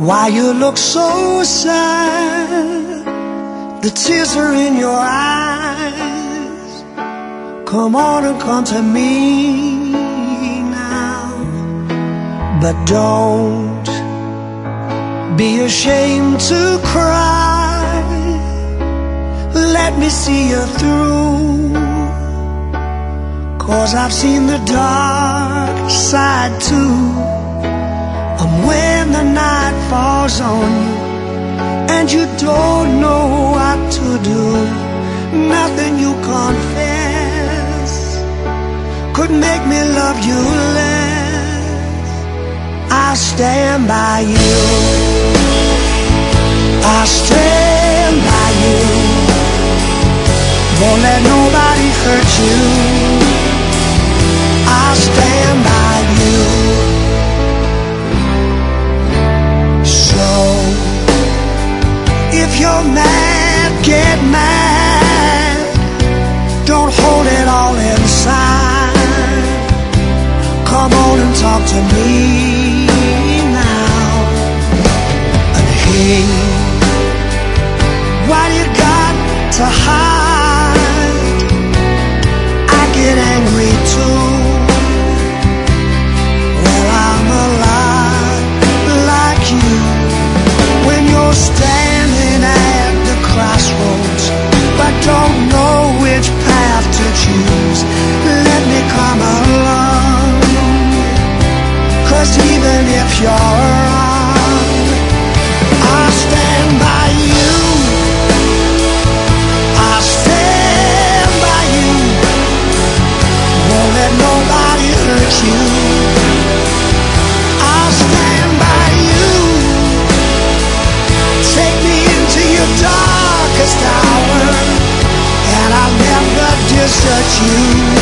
Why you look so sad? The tears are in your eyes. Come on and come to me now. But don't be ashamed to cry. Let me see you through, 'cause I've seen the dark side too. And when the night falls on you and you don't know what to do, nothing you confess could make me love you less. I'll stand by you. I'll stand by you. Won't let nobody hurt you. I'll stand by you. So, if you're mad, get mad. Don't hold it all inside. Come on and talk to me now. And hey, why you got to hide? I get angry too. Well, I'm a lot like you. When you're standing at the crossroads but don't know which path to choose, let me come along. 'Cause even if you're wrong, I'll stand by you. I'll stand by you. Won't let nobody hurt you. I'll stand by you. Take me into your darkest hour, and I'll never desert you.